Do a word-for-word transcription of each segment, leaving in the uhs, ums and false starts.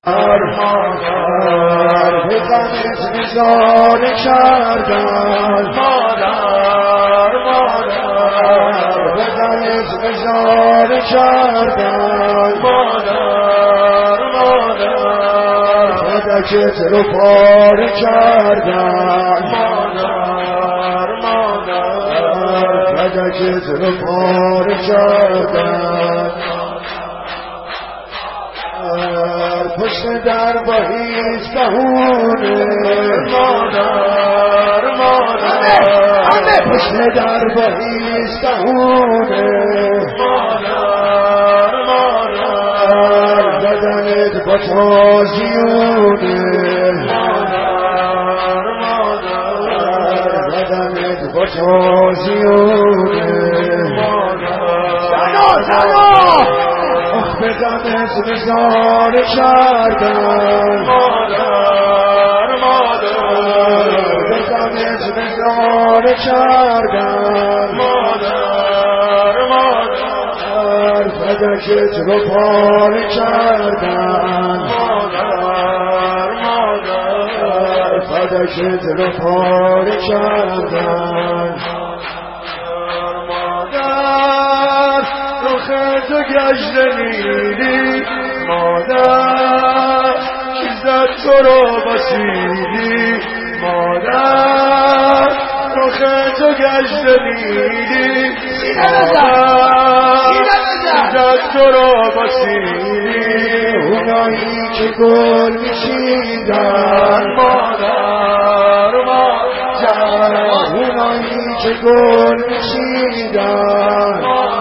مادر بزنت نزاره کردن مادر مادر بزنت نزاره کردن مادر مادر فدکت رو پاره کردن مادر مادر فدکت رو پاره کردن پشت در با هیچ بهونه مادر مادر همه پشت در با هیچ بهونه مادر مادر بدنت با تازیونه مادر مادر بدنت با تازیونه زنا زنا بدنت نزاره کردن مادر مادر بدنت نزاره کردن مادر مادر فدکت رو پاره کردن مادر مادر فدکت رو پاره کردن تو گشت نیلی مادر چیزت تو رو بسیدی مادر رخ تو گشت نیلی مادر چیزت تو رو بسیدی اونایی که گل میشیدن مادر مادر اونایی که گل میشیدن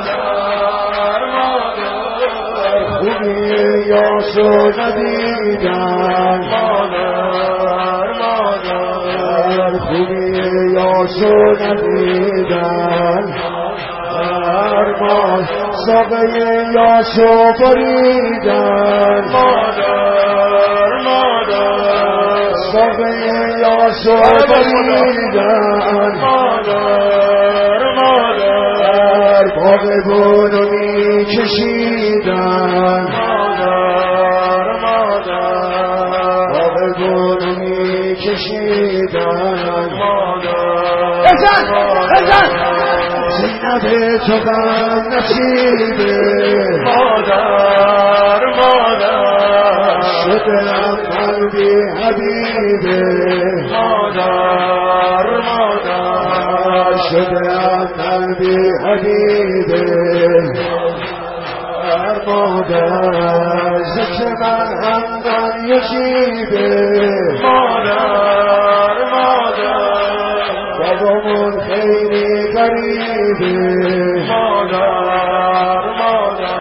یاسو ندیدن مادر مادر خوبی یاسو ندیدن مادر مادر ساقه یاسو بریدن مادر مادر ساقه یاسو بریدن مادر مادر باغ بونو می کشیدن مادر مادر باغ بونو می کشیدن مادر بزن بزن زینب تو غم نصیبه مادر مادر شدم قلبی حبیبه مادر مادر شدم قلبی حبیبه مادر ذکر من همدان یکیبه مادر مادر بابامون خیلی غریبه